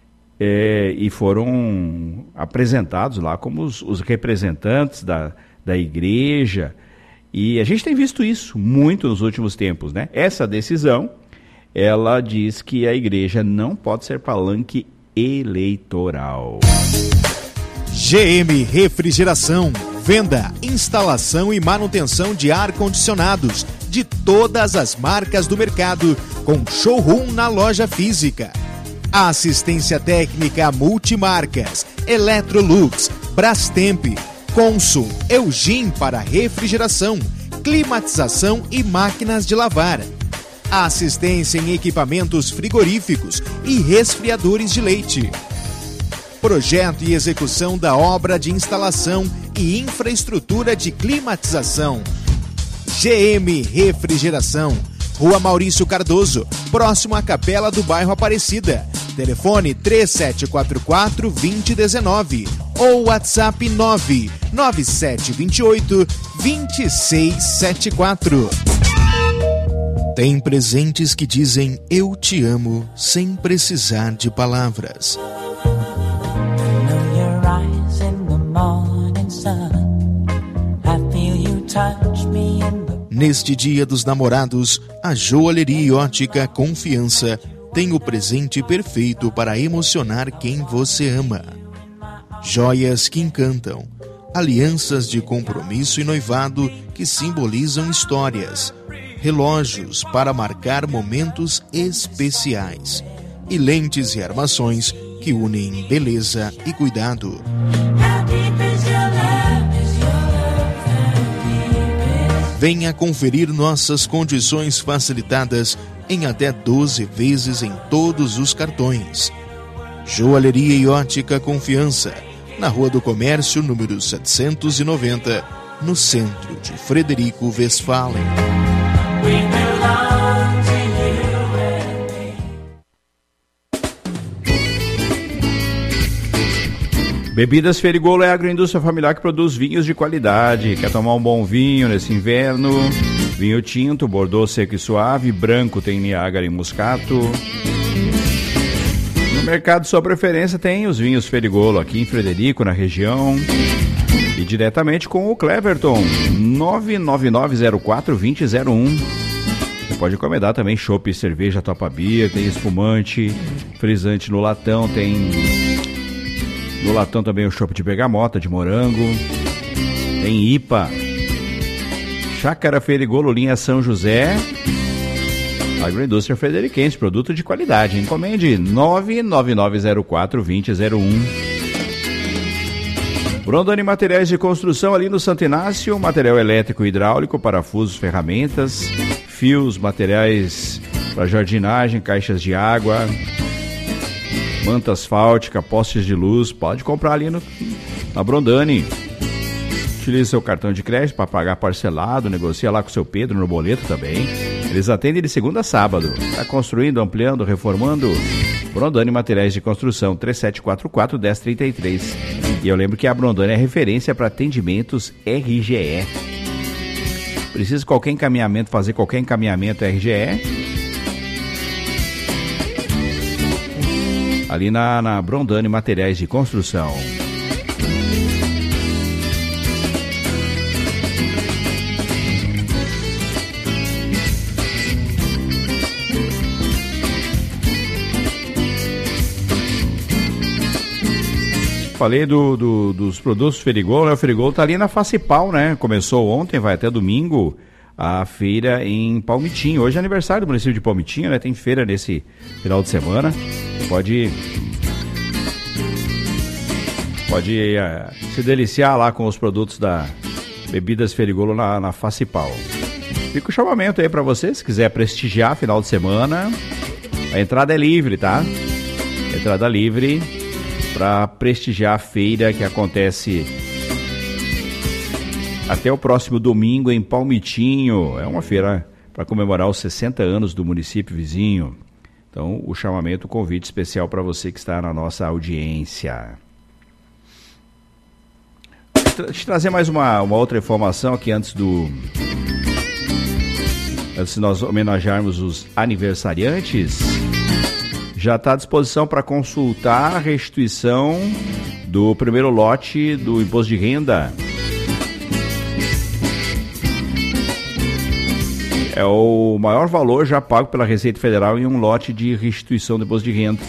e foram apresentados lá como os representantes da igreja. E a gente tem visto isso muito nos últimos tempos, né? Essa decisão, ela diz que a igreja não pode ser palanque eleitoral. GM Refrigeração. Venda, instalação e manutenção de ar-condicionados de todas as marcas do mercado, com showroom na loja física. Assistência técnica multimarcas, Electrolux, Brastemp, Consul, Eugin para refrigeração, climatização e máquinas de lavar. Assistência em equipamentos frigoríficos e resfriadores de leite. Projeto e execução da obra de instalação e infraestrutura de climatização. GM Refrigeração, Rua Maurício Cardoso, próximo à Capela do Bairro Aparecida. Telefone 3744-2019 ou WhatsApp 99728-2674. Tem presentes que dizem eu te amo sem precisar de palavras. In the morning sun, I feel you Neste Dia dos Namorados, a Joalheria e Ótica Confiança tem o presente perfeito para emocionar quem você ama. Joias que encantam, alianças de compromisso e noivado que simbolizam histórias, relógios para marcar momentos especiais e lentes e armações que unem beleza e cuidado. Venha conferir nossas condições facilitadas em até 12 vezes em todos os cartões. Joalheria e Ótica Confiança, na Rua do Comércio, número 790, no centro de Frederico Westphalen. Bebidas Ferigolo é a agroindústria familiar que produz vinhos de qualidade. Quer tomar um bom vinho nesse inverno? Vinho tinto, Bordeaux seco e suave, branco tem Niágara e Moscato. No mercado de sua preferência tem os vinhos Ferigolo aqui em Frederico, na região. E diretamente com o Cleverton, 99904-2001. Você pode encomendar também chopp e cerveja Topa Beer, tem espumante, frisante no latão, tem... No latão também o chopp de bergamota, de morango. Tem IPA. Chácara Ferigolo, linha São José. Agroindústria Frederiquense, produto de qualidade. Encomende 99904-2001. Brondani Materiais de Construção, ali no Santo Inácio. Material elétrico e hidráulico, parafusos, ferramentas, fios, materiais para jardinagem, caixas de água, manta asfáltica, postes de luz. Pode comprar ali na Brondani. Utilize seu cartão de crédito para pagar parcelado, negocia lá com o seu Pedro no boleto também. Eles atendem de segunda a sábado. Está construindo, ampliando, reformando? Brondani Materiais de Construção, 3744-1033. E eu lembro que a Brondani é referência para atendimentos RGE. Precisa qualquer encaminhamento, fazer qualquer encaminhamento RGE? Ali na Brondani Materiais de Construção. Falei dos produtos Ferigolo, né? O Ferigolo tá ali na Facipal, né? Começou ontem, vai até domingo, a feira em Palmitinho. Hoje é aniversário do município de Palmitinho, né? Tem feira nesse final de semana. Pode se deliciar lá com os produtos da Bebidas Ferigolo na Facipal. Fica o chamamento aí para você, se quiser prestigiar final de semana. A entrada é livre, tá? Entrada livre para prestigiar a feira que acontece até o próximo domingo em Palmitinho. É uma feira para comemorar os 60 anos do município vizinho. Então, o chamamento, o convite especial para você que está na nossa audiência. Deixa eu trazer mais uma outra informação aqui antes de nós homenagearmos os aniversariantes. Já está à disposição para consultar a restituição do primeiro lote do imposto de renda. É o maior valor já pago pela Receita Federal em um lote de restituição do imposto de renda.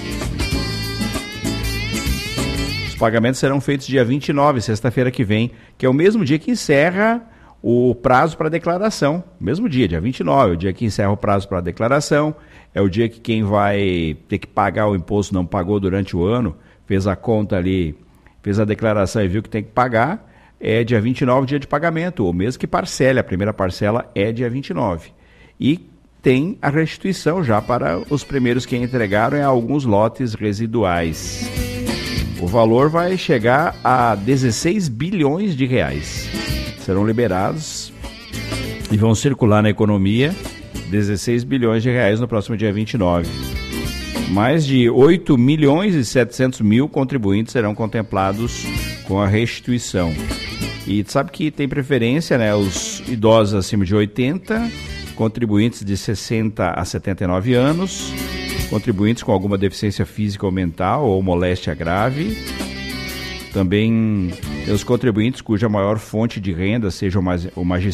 Os pagamentos serão feitos dia 29, sexta-feira que vem, que é o mesmo dia que encerra o prazo para declaração. Mesmo dia 29, é o dia que encerra o prazo para declaração. É o dia que quem vai ter que pagar o imposto não pagou durante o ano, fez a conta ali, fez a declaração e viu que tem que pagar, é dia 29, dia de pagamento, ou mesmo que parcele, a primeira parcela é dia 29. E tem a restituição já para os primeiros que entregaram em alguns lotes residuais. O valor vai chegar a 16 bilhões de reais. Serão liberados e vão circular na economia 16 bilhões de reais no próximo dia 29. Mais de 8 milhões e 700 mil contribuintes serão contemplados com a restituição. E sabe que tem preferência, né? Os idosos acima de 80, contribuintes de 60 a 79 anos, contribuintes com alguma deficiência física ou mental ou moléstia grave. Também tem os contribuintes cuja maior fonte de renda seja o